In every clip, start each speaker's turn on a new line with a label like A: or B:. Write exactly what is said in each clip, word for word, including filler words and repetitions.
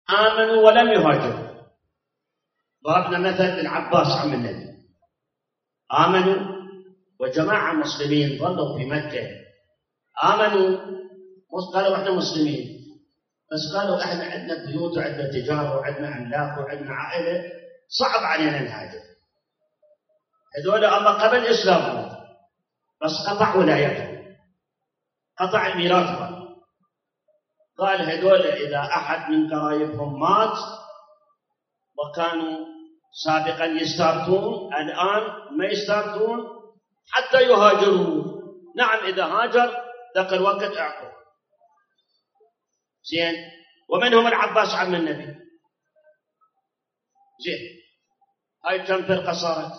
A: آمنوا ولم يهاجروا. ضربنا مثل العباس عم النبي، آمنوا وجماعة مسلمين ظلوا في مكة، آمنوا قالوا احنا مسلمين، بس قالوا احنا عندنا بيوت وعندنا تجارة وعندنا أملاك وعندنا عائلة، صعب علينا نهاجر. هذول الله قبل إسلامهم بس قطع ولايتهم، قطع الميراث. قال هذول إذا أحد من قرايبهم مات وكانوا سابقا يستارتون الآن ما يستارتون حتى يهاجروا. نعم إذا هاجر ذاك الوقت أعقوا. زين. ومنهم العباس عم النبي. زين. هاي كم فرقة صارت؟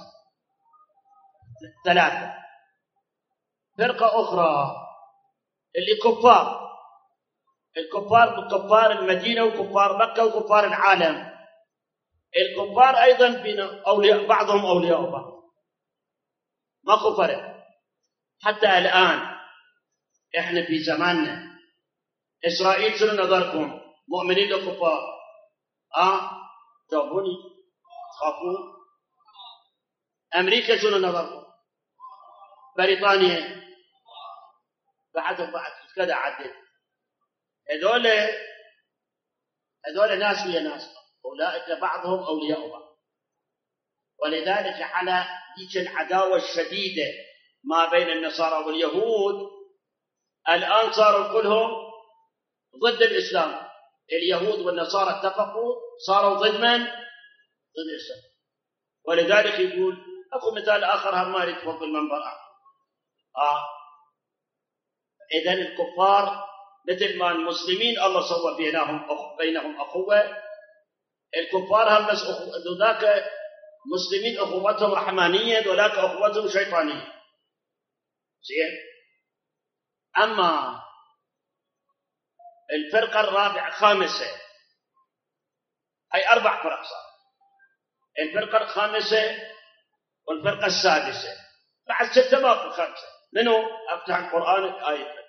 A: ثلاثة. فرقة أخرى اللي كفار، الكفار كفار المدينة وكفار مكة وكفار العالم. الكفار أيضا بين أولياء بعضهم أولياء بعض، ماكو فرق. حتى الآن إحنا في زماننا إسرائيل شنو نظركم؟ مؤمنين وكفار؟ آه جاوبوني، تخافون؟ أمريكا شنو نظركم؟ بريطانيا بعد بعد كذا عدد. هذول هذول ناس ويا ناس، أولئك بعضهم أولياء بعض. ولذلك على ذيك العداوة الشديدة ما بين النصارى واليهود، الآن صاروا كلهم ضد الإسلام. اليهود والنصارى اتفقوا صاروا ضد من؟ ضد الإسلام. ولذلك يقول أكو مثال آخر هم ما يريد فوق المنبر. آه. إذن الكفار مثل ما المسلمين الله سوى بينهم بينهم أخوة، الكفار هم بس ذاك مسلمين أخوتهم رحمانية وذاك أخوتهم شيطانية. زين. أما الفرقة الرابعة خامسة، هي أربع فرق صار. الفرقة الخامسة والفرقة السادسة، بعد ستة باقي خمسة. منو؟ أفتح القرآن آية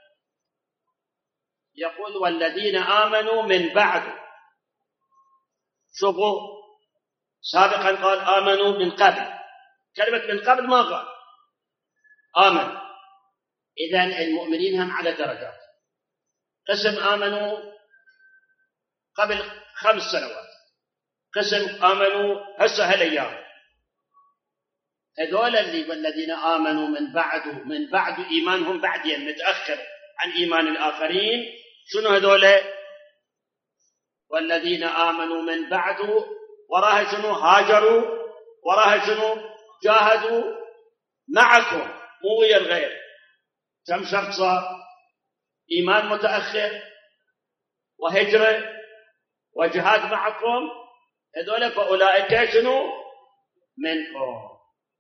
A: يقول والذين آمنوا من بعد. شوفوا سابقا قال آمنوا من قبل، كلمة من قبل ما قال آمن. إذن المؤمنين هم على درجات. قسم آمنوا قبل خمس سنوات، قسم آمنوا هسه هالأيام. هذول اللي والذين آمنوا من بعد، من بعد إيمانهم بعدين متأخر عن إيمان الآخرين. شنو هذول؟ والذين آمنوا من بعد وراها شنو؟ هاجروا، وراها شنو؟ جاهدوا معكم مو ويا الغير. كم شرط صار؟ إيمان متأخر وهجرة وجهاد معكم. هذول فأولئك شنو؟ منكم.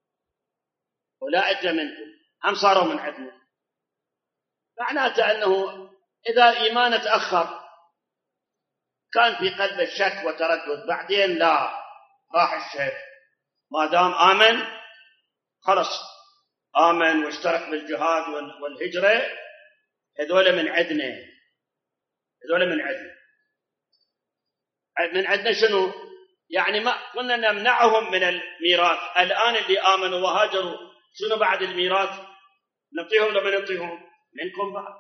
A: أولئك منكم هم صاروا من عندنا. معناته أنه إذا إيمان تأخر كان في قلب الشك وتردد، بعدين لا راح الشك، ما دام آمن خلص آمن واشترك بالجهاد والهجرة، هذول من عندنا. هذول من عندنا. من عندنا شنو؟ يعني ما كنا نمنعهم من الميراث. الآن اللي آمنوا وهاجروا شنو بعد الميراث؟ نعطيهم لما نعطيهم منكم بعد.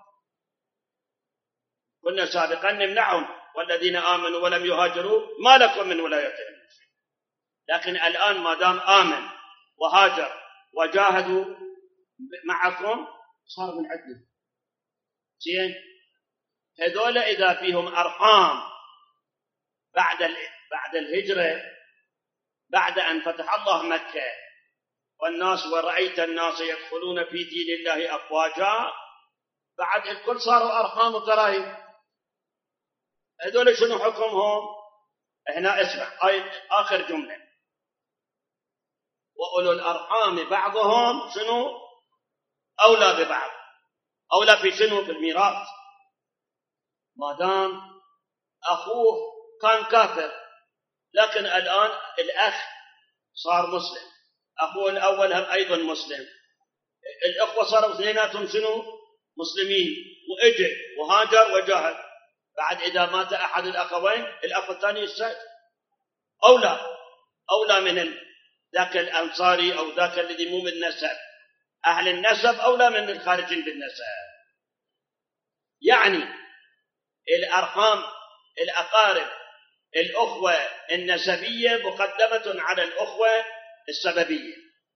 A: كنا سابقا نمنعهم والذين آمنوا ولم يهاجروا ما لكم من ولايتهم. لكن الآن ما دام آمن وهاجر وجاهدوا معكم صار من عندنا. زين. هذول إذا فيهم أرحام بعد بعد الهجرة، بعد أن فتح الله مكة والناس ورأيت الناس يدخلون في دين الله أفواجا، بعد الكل صاروا أرحام وقرايب. هذول شنو حكمهم؟ هنا اسمع آية آخر جملة، وأولو الأرحام بعضهم شنو؟ أولى ببعض. أولى في شنو؟ في الميراث. ما دام أخوه كان كافر لكن الآن الأخ صار مسلم، أخوه الأول هم أيضا مسلم، الأخوة صاروا اثنيناتهم شنو؟ مسلمين، وإجي وهاجر وجاهد، بعد إذا مات أحد الأخوين الأخ الثاني يستأجر، أولى أولى من ذاك الأنصاري أو ذاك الذي مو من نسب. أهل النسب أولى من الخارجين بالنسب. يعني الأرحام، الأقارب، الأخوة النسبية مقدمة على الأخوة السببية.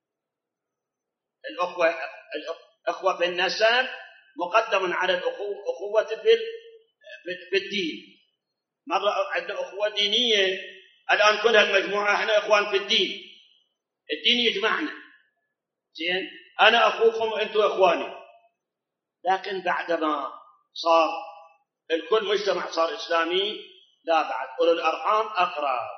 A: الأخوة الأخوة في النسب مقدم على الأخوة في الدين. مرة عندنا أخوة دينية، الآن كل هالمجموعة احنا إخوان في الدين، الدين يجمعنا، زين، أنا أخوكم وأنتم إخواني. لكن بعدما صار الكل مجتمع صار إسلامي، لا، بعد أولو الأرحام أقرب،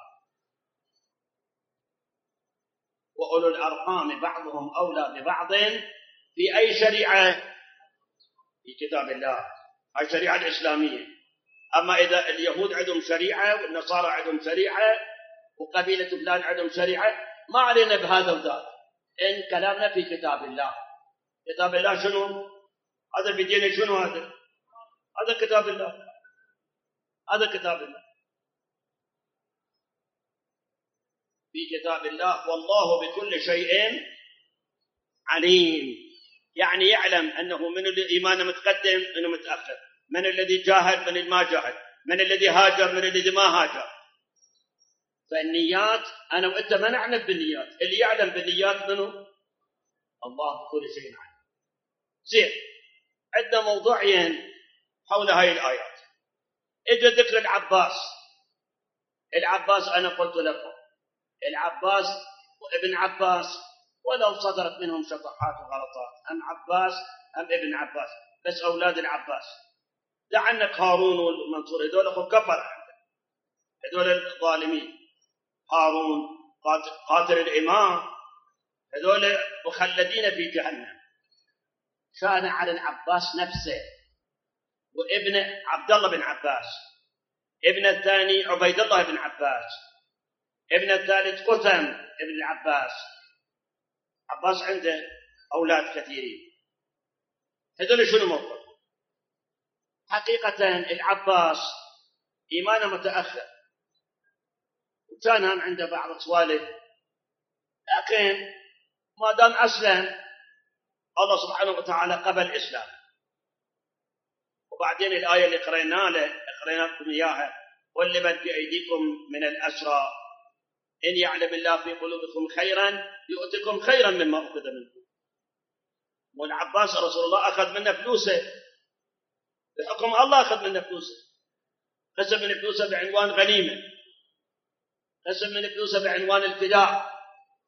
A: وأولو الأرحام بعضهم أولى ببعض في أي شريعة؟ في كتاب الله، الشريعة الإسلامية. أما إذا اليهود عندهم شريعة والنصارى عندهم شريعة وقبيلة فلان عندهم شريعة، ما علينا بهذا وذاك، إن كلامنا في كتاب الله. كتاب الله شنو؟ هذا بدينا شنو؟ هذا هذا كتاب الله، هذا كتاب الله، في كتاب الله. والله بكل شيء عليم، يعني يعلم أنه من الإيمان متقدم أنه متأخر، من الذي جاهد من اللي ما جاهد، من الذي هاجر من الذي ما هاجر. فالنيات أنا وأنت ما نعلم بالنيات، اللي يعلم بالنيات منه الله بكل شيء عليم. زين، عندنا موضوعين حول هاي الآيات. إجا ذكر العباس. العباس أنا قلت لكم العباس وابن عباس، ولو صدرت منهم شطحات وغلطات، أم عباس أم ابن عباس، بس أولاد العباس. لعنك هارون والمنصور، هذول أخو كبر عندك، هذول الظالمين. هارون قاتل الإمام، هذول مخلدين في جهنم. كان على العباس نفسه وابن عبد الله بن عباس، ابن الثاني عبيد الله بن عباس، ابن الثالث قثم ابن العباس. عباس عنده أولاد كثيرين. هذول شنو موقف؟ حقيقة العباس إيمانه متأخر، وكان هم عنده بعض السوالف، لكن ما دام أسلم الله سبحانه وتعالى قبل إسلام. وبعدين الآية اللي قرينا له قرينا لكم إياها، واللمن بأيديكم من الأسرى إن يعلم الله في قلوبكم خيرا يؤتكم خيرا مما أخذ منكم. والعباس رسول الله أخذ منه فلوسه بحكم الله، أخذ منه فلوسه، قسم من فلوسه بعنوان غنيمة، قسم من فلوسه بعنوان الفداء.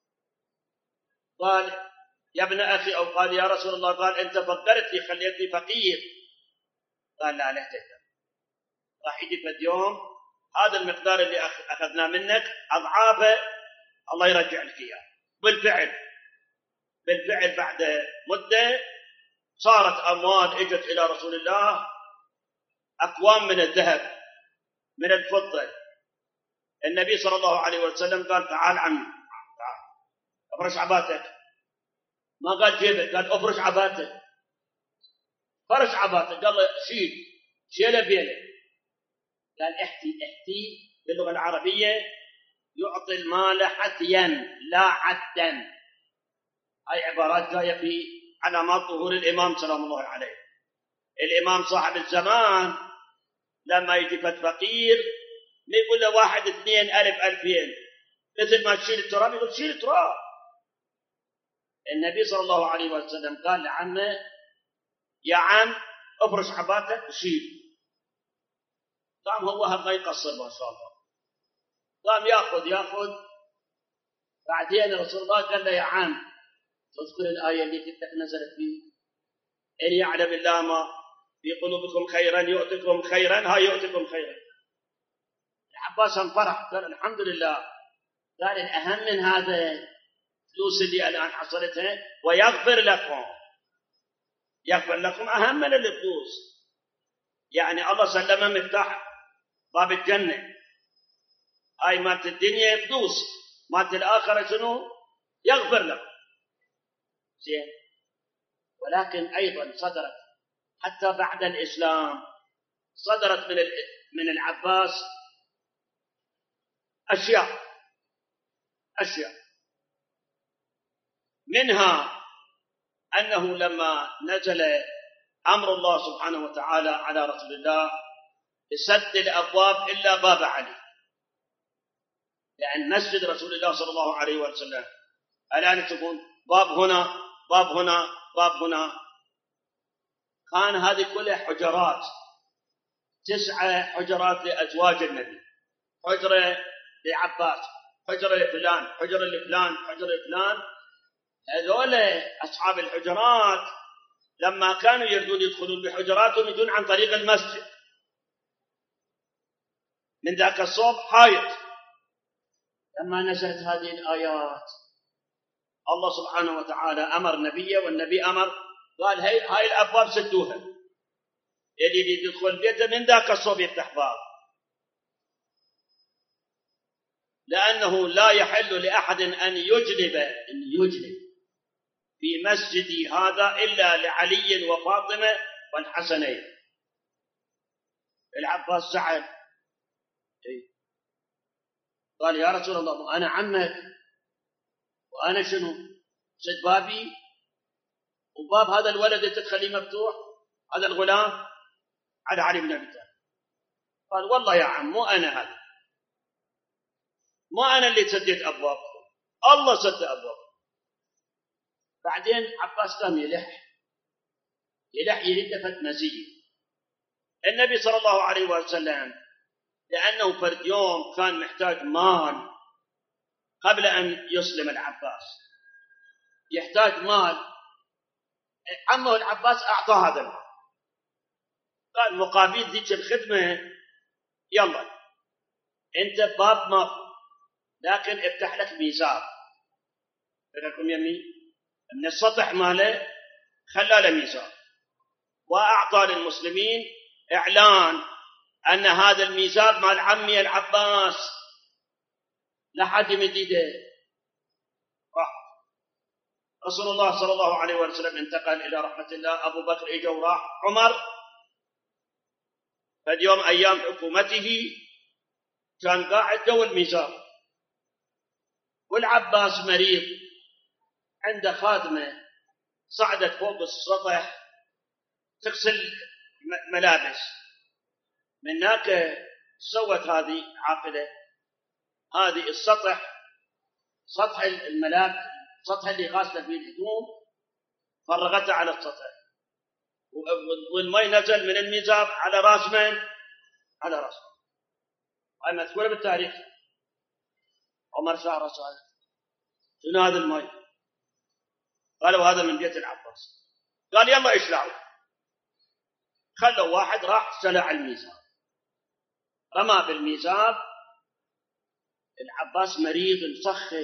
A: قال يا ابن أخي، أو قال يا رسول الله، قال أنت فقرت لي خليتني فقير. قال لا لا تهتم، راح يجي في يوم هذا المقدار اللي أخذناه منك أضعافه الله يرجع لك إياه. بالفعل بالفعل بعد مدة صارت أموال إجت إلى رسول الله، أكوام من الذهب من الفضة. النبي صلى الله عليه وسلم قال تعال عمي، تعال افرش عباتك. ما قال جيبك، قال افرش عباتك. فرش عباتك، قال له شيل، شيله بيله. قال احتي احتي باللغة العربية يعطي المال حتيا لا عدا. هاي عبارات جاية في علامات ظهور الإمام سلام الله عليه. الإمام صاحب الزمان لما يجي فقير ما يقول له واحد اثنين ألف ألفين، مثل ما تشيل التراب يقول شيل تراب. النبي صلى الله عليه وسلم قال لعمه يا عم افرش عباتك وشيل. قام هو هبغى يقصر ما شاء الله، قام ياخذ ياخذ. بعدين رسول الله قال له يا عم تذكر الآية اللي كنت نزلت فيه إن يعلم الله ما في قلوبكم خيرا يؤتكم خيرا، هاي يؤتكم خيرا. العباس انفرح قال الحمد لله. قال الأهم من هذا فلوس اللي الآن حصلتها ويغفر لكم، يغفر لكم أهم من الفلوس. يعني الله سلمه مفتاح باب الجنة. هاي مالت الدنيا فلوس، مالت الآخرة شنو؟ يغفر لكم. زين، ولكن أيضا صدرت حتى بعد الإسلام صدرت من من العباس أشياء أشياء منها أنه لما نزل أمر الله سبحانه وتعالى على رسول الله بسد الأبواب إلا باب علي، لأن مسجد رسول الله صلى الله عليه وسلم الآن تكون باب هنا باب هنا باب هنا، كان هذه كلها حجرات، تسعة حجرات لأزواج النبي، حجرة لعباس، حجرة لفلان، حجرة لفلان، حجرة لفلان. هذول أصحاب الحجرات لما كانوا يردون يدخلون بحجراتهم يدون عن طريق المسجد من ذاك الصوب حائط. لما نزلت هذه الآيات الله سبحانه وتعالى أمر نبيه، والنبي أمر قال هاي هاي الأبواب سدوها، اللي يدخل بيته من ذاك الصوب يفتح باب، لأنه لا يحل لأحد أن يجلب أن يجلب في مسجدي هذا إلا لعلي وفاطمة والحسنين. العباس زعل قال يا رسول الله أنا عمك وأنا شنو سد بابي وباب هذا الولد تدخليه مفتوح، هذا الغلام على علي بن أبي طالب. قال والله يا عم مو أنا هذا، مو أنا اللي سديت أبوابكم، الله سد أبوابكم. بعدين عباس قام يلح يلح يلتفت مزيد. النبي صلى الله عليه وسلم لأنه فرد يوم كان محتاج مال قبل أن يسلم العباس، يحتاج مال، عمه العباس أعطاه هذا المال، قال مقابل ذيك الخدمة يلا أنت باب ما لكن افتح لك ميزاب لكم يمي من السطح ماله خلاله ميزاب، وأعطى للمسلمين إعلان أن هذا الميزاب مال عمي العباس لحد مديده. رسول الله صلى الله عليه وسلم انتقل إلى رحمة الله، أبو بكر إجا وراح، عمر فاليوم أيام حكومته كان قاعد جو الميزاب، والعباس مريض عنده خادمة صعدت فوق السطح تغسل ملابس، من هناك سوت هذه عاقلة هذه السطح سطح الملابس سطح اللي غاسله فيه الهدوم فرغتها على السطح، والماء نزل من الميزاب على راس من؟ على راس هاي مذكورة بالتاريخ. عمر شعر سأل شنو هذا الماء؟ قالوا هذا من بيت العباس. قال يلا اشلعوا، خلوا واحد راح سلع الميزاب، رمى بالميزاب، العباس مريض مسخن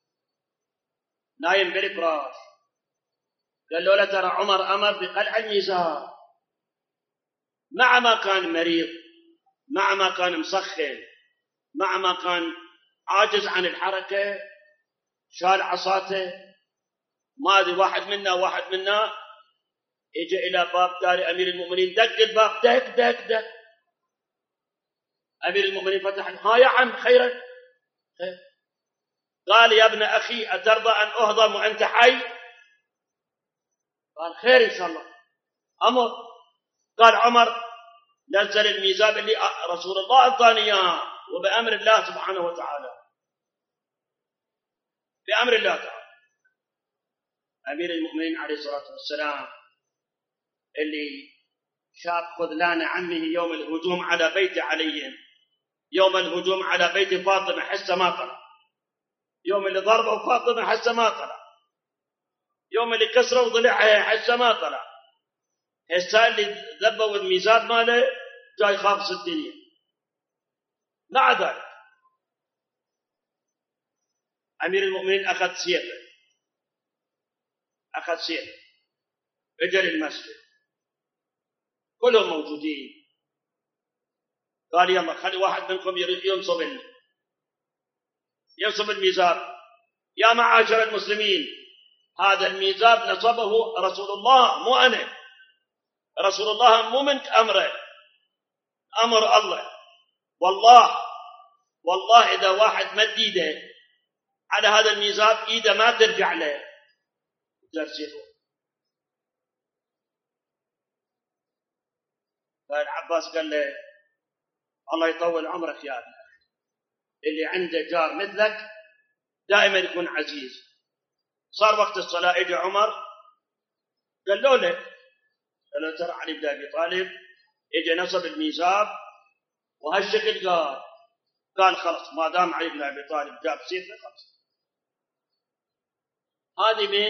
A: نايم بالفراش، قال له لا ترى عمر أمر بقلع الميزاب، مع ما كان مريض، مع ما كان مسخن، مع ما كان عاجز عن الحركة، شال عصاته، ما أدري واحد منا واحد منا اجى إلى باب دار أمير المؤمنين، دق الباب دق دق دق، أمير المؤمنين فتح، ها يا عم خيرا خير. قال يا ابن أخي أترضى أن أهضم وأنت حي؟ قال خير إن شاء الله أمر. قال عمر نزل الميزاب اللي رسول الله أعطاني إياه وبأمر الله سبحانه وتعالى، بأمر الله تعالى. أمير المؤمنين عليه الصلاة والسلام اللي شاف خذلان عمه يوم الهجوم على بيت علي، يوم الهجوم على بيت فاطمة حس ما طلع، يوم اللي ضربه فاطمة حس ما طلع، يوم اللي كسروا ضلعها حس ما طلع، هسه اللي ذبوا الميزاب ماله جاي خابص الدنيا. مع ذلك أمير المؤمنين أخذ سيفه، أخذ سيفه اجى للمسجد، كلهم موجودين، قال يلا خلي واحد منكم ينصب ينصب الميزاب. يا معاشر المسلمين هذا الميزاب نصبه رسول الله مو أنا، رسول الله مو من أمره، أمر الله. والله والله إذا واحد مد إيده على هذا الميزان إيده ما ترجع له ترسله. فالعباس قال له الله يطول عمرك يا ابني، اللي عنده جار مثلك دائما يكون عزيز. صار وقت الصلاة اجى عمر قال له له قال له ترى علي بن أبي طالب اجى نصب الميزاب وهالشكل قال قال خلص ما دام علي بن أبي طالب جاب سيفه خلص. هذه من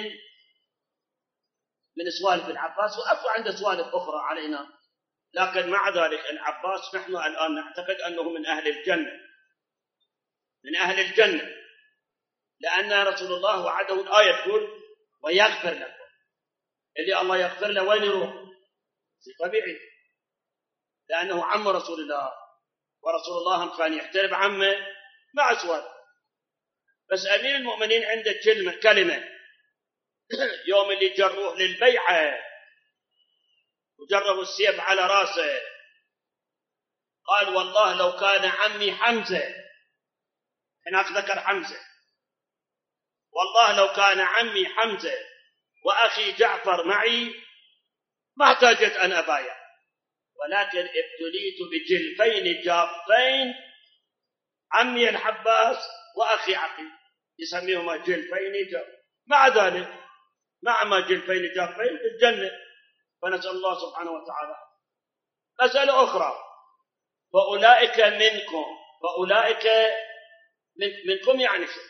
A: من سوالف العباس، وأكو عنده سوالف أخرى علينا، لكن مع ذلك العباس نحن الآن نعتقد أنه من أهل الجنة، من أهل الجنة، لأن رسول الله وعده الآية تقول ويغفر لكم. اللي الله يغفر له وين يروح؟ في طبيعي، لأنه عم رسول الله، ورسول الله كان يحترم عمه مع سؤال. بس أمير المؤمنين عنده كلمة كلمة يوم اللي جروه للبيعة وجربوا السيف على راسه قال والله لو كان عمي حمزة، هناك ذكر حمزة، والله لو كان عمي حمزة وأخي جعفر معي ما احتاجت أن أبايع، ولكن ابتليت بجلفين جافين عمي الحباس وأخي عقيل، يسميهما جلفين جاف. مع ذلك مع ما جلفين جافين في الجنة، فنسأل الله سبحانه وتعالى. مسألة أخرى، فأولئك منكم، فأولئك من منكم يعني شو؟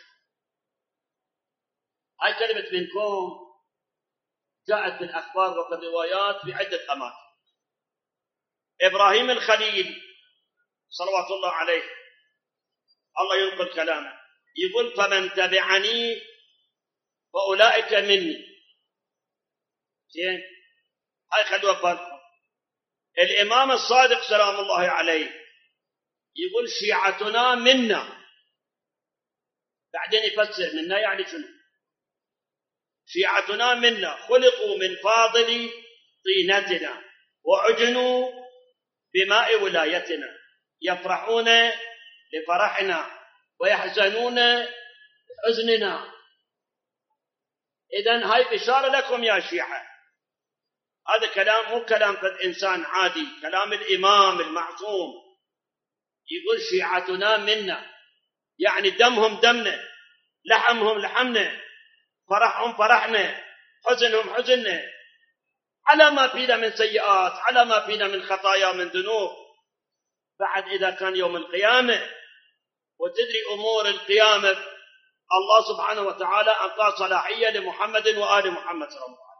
A: هاي كلمة منكم جاءت في الأخبار وفي الروايات في عدة أماكن. إبراهيم الخليل صلوات الله عليه الله ينقل كلامه يقول فمن تبعني فأولئك مني. زين، هاي خلوها بالكم. الإمام الصادق سلام الله عليه يقول شيعتنا منا، بعدين يفسر منا يعني شنو. شيعتنا منا خلقوا من فاضل طينتنا وعجنوا بماء ولايتنا، يفرحون لفرحنا ويحزنون لحزننا. إذن هاي بشارة لكم يا شيعة. هذا كلام مو كلام قد إنسان عادي، كلام الإمام المعصوم. يقول شيعتنا منا يعني دمهم دمنا، لحمهم لحمنا، فرحهم فرحنا، حزنهم حزننا، على ما فينا من سيئات، على ما فينا من خطايا من ذنوب. بعد إذا كان يوم القيامة وتدري أمور القيامة الله سبحانه وتعالى أعطى صلاحية لمحمد وآل محمد صلى الله عليه وسلم.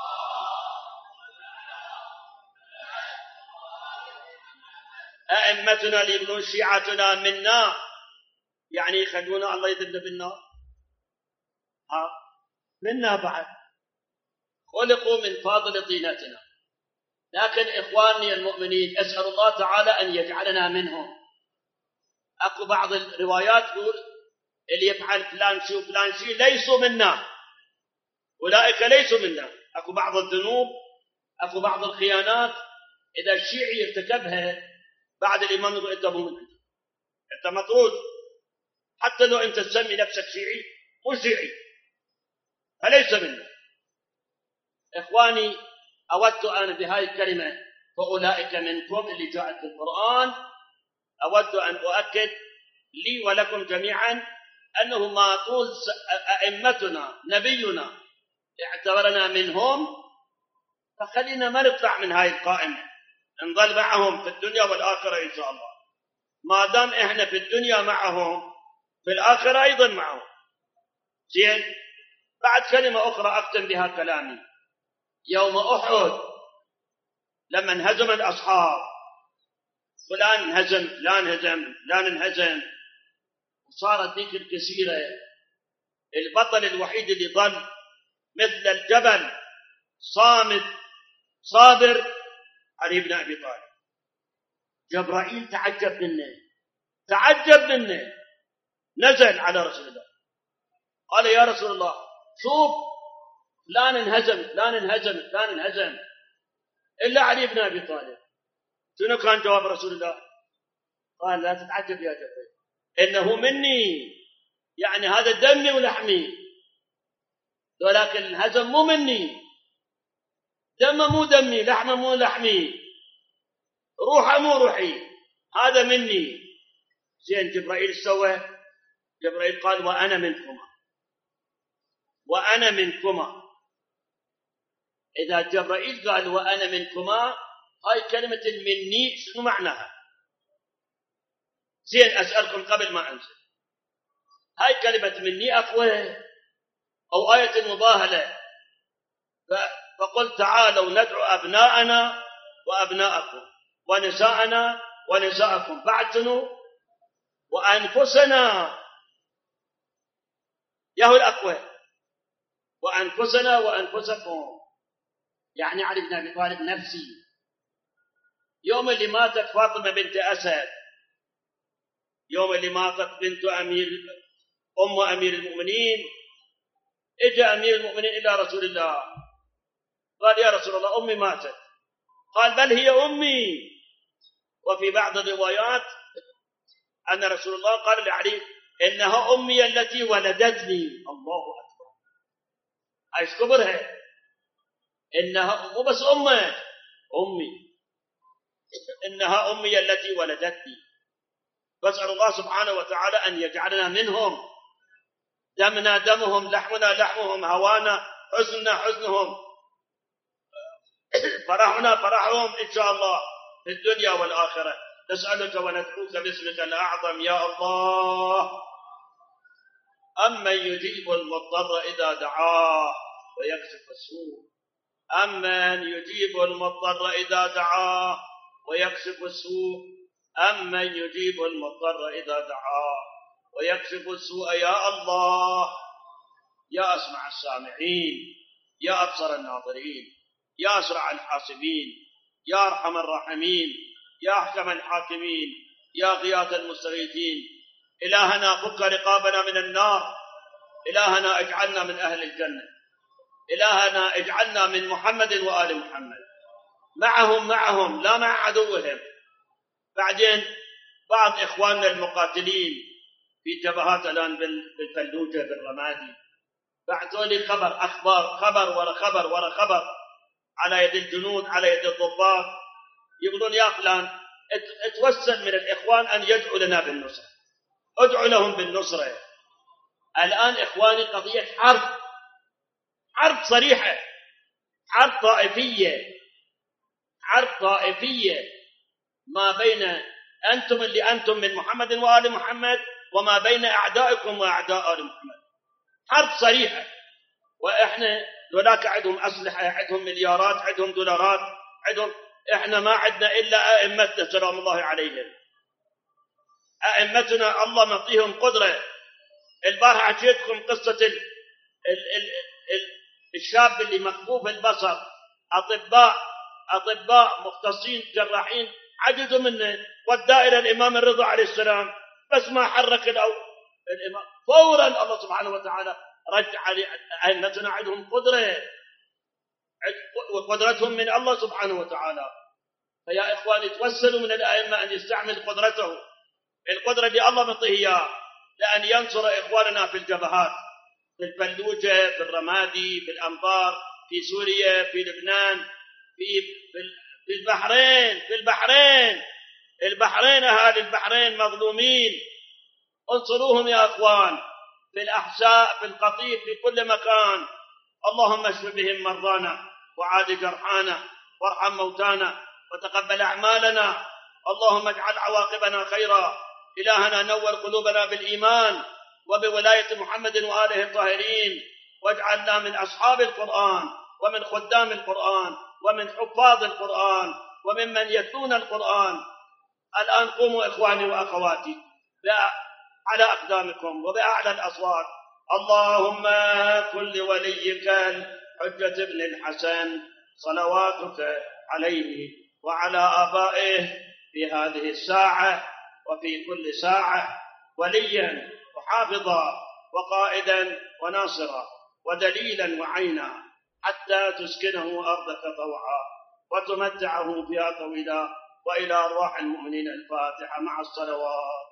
A: أئمتنا اللي يقولون شيعتنا منا يعني يخلونا الله يذلنا بالنار. ها منا بعد خلقوا من فاضل طينتنا. لكن إخواني المؤمنين أسأل الله تعالى أن يجعلنا منهم. أكو بعض الروايات تقول اللي يفعل فلان شيء وفلان شيء ليسوا منا، أولئك ليسوا منا. أكو بعض الذنوب، أكو بعض الخيانات إذا الشيعي يرتكبها بعد الإيمان يقول أنت مو منك، أنت مطرود، حتى لو أنت تسمي نفسك شيعي مو شيعي، فليس منا. إخواني أودت أنا بهذه الكلمة فأولئك منكم اللي جاءت في القرآن، أود أن أؤكد لي ولكم جميعا أنه ما طول أئمتنا نبينا اعتبرنا منهم، فخلينا ما نطلع من هاي القائمة، نظل معهم في الدنيا والآخرة إن شاء الله. ما دام إحنا في الدنيا معهم في الآخرة أيضا معهم. زين، بعد كلمة أخرى أختم بها كلامي. يوم أحد لما انهزم الأصحاب، فلان انهزم لا انهزم لا انهزم، وصارت ذيك الكثيرة، البطل الوحيد اللي ظل مثل الجبل صامت صابر علي بن أبي طالب. جبرائيل تعجب منه، تعجب منه، نزل على رسول الله قال يا رسول الله شوف فلان انهزم فلان انهزم فلان انهزم إلا علي بن أبي طالب. شنو كان جواب رسول الله؟ قال لا تتعجب يا جبريل، إنه مني، يعني هذا دمي ولحمي، ولكن الهزم مو مني، دمه مو دمي، لحمه مو لحمي، روحه مو روحي، هذا مني. زين جبرائيل سوى، جبرائيل قال وأنا منكما، وأنا منكما. إذا جبرائيل قال وأنا منكما، هاي كلمة مني شنو معناها؟ زين أسألكم قبل ما أنزل، هاي كلمة مني أقوى أو آية المباهلة؟ فقل تعالوا ندعو أبناءنا وأبناءكم ونساءنا ونساءكم، بعد شنو؟ وأنفسنا، يهو الأقوى، وأنفسنا وأنفسكم. يعني علي بن أبي طالب نفسي. يوم اللي ماتت فاطمة بنت أسد، يوم اللي ماتت بنت أمير أم أمير المؤمنين، إجى أمير المؤمنين إلى رسول الله قال يا رسول الله أمي ماتت، قال بل هي أمي. وفي بعض الروايات أن رسول الله قال لعلي إنها أمي التي ولدتني. الله أكبر، ايش كبرها، إنها مو بس أمه، أمي، إنها أمي التي ولدتني. فاسأل الله سبحانه وتعالى أن يجعلنا منهم، دمنا دمهم، لحمنا لحمهم، هوانا حزننا حزنهم، فرحنا فرحهم إن شاء الله في الدنيا والآخرة. نسألك وندعوك باسمك الأعظم يا الله، أمن يجيب المضطر إذا دعاه ويكشف السوء، أمن يجيب المضطر إذا دعاه ويكشف السوء، أمن يجيب المضطر إذا دعاه ويكشف السوء. يا الله، يا أسمع السامعين، يا أبصر الناظرين، يا أسرع الحاسبين، يا أرحم الراحمين، يا أحكم الحاكمين، يا غياث المستغيثين. إلهنا فك رقابنا من النار، إلهنا اجعلنا من أهل الجنة، إلهنا اجعلنا من محمد وآل محمد، معهم معهم لا مع عدوهم. بعدين بعض إخواننا المقاتلين في جبهات الآن بالفلوجة بالرمادي بعثوا لي خبر، أخبار، خبر ورا خبر ورا خبر على يد الجنود، على يد الضباط، يقولون يا فلان اتوسل من الإخوان أن يدعوا لنا بالنصرة، ادعوا لهم بالنصرة. الآن إخواني قضية حرب، حرب صريحة، حرب طائفية، حرب طائفية ما بين أنتم اللي أنتم من محمد وآل محمد وما بين أعدائكم وأعداء آل محمد، حرب صريحة. وإحنا ذولاك عندهم أسلحة، عندهم مليارات، عندهم دولارات، عندهم، إحنا ما عندنا إلا أئمتنا سلام الله عليهم. أئمتنا الله نعطيهم قدرة. البارحة عشيتكم قصة ال ال ال ال الشاب اللي مكفوف البصر، أطباء أطباء مختصين جراحين عجزوا منه، وداه إلى الإمام الرضا عليه السلام، بس ما حرك الإمام فورا الله سبحانه وتعالى رجع أئمتنا عندهم قدرة، وقدرتهم من الله سبحانه وتعالى. فيا إخواني توسلوا من الأئمة أن يستعمل قدرته، القدرة اللي الله مطيه إياه، لأن ينصر إخواننا في الجبهات، في الفلوجة، في الرمادي، في الأنبار، في سوريا، في لبنان، في في البحرين، في البحرين البحرين أهالي البحرين مظلومين، انصروهم يا أخوان، في الأحساء، في القطيف، في كل مكان. اللهم اشف بهم مرضانا وعاد جرحانا وارحم موتانا وتقبل أعمالنا. اللهم اجعل عواقبنا خيرا. إلهنا نور قلوبنا بالإيمان وبولاية محمد وآله الطاهرين، واجعلنا من أصحاب القرآن ومن خدام القرآن ومن حفاظ القرآن وممن يتلون القرآن. الآن قوموا إخواني وأخواتي على أقدامكم وبأعلى الأصوات. اللهم كن لوليك الحجة بن الحسن صلواتك عليه وعلى آبائه في هذه الساعة وفي كل ساعة وليا وحافظا وقائدا وناصرا ودليلا وعينا، حتى تسكنه أرضك طوعا وتمتعه فيها طويلا وإلى أرواح المؤمنين الفاتحة مع الصلوات.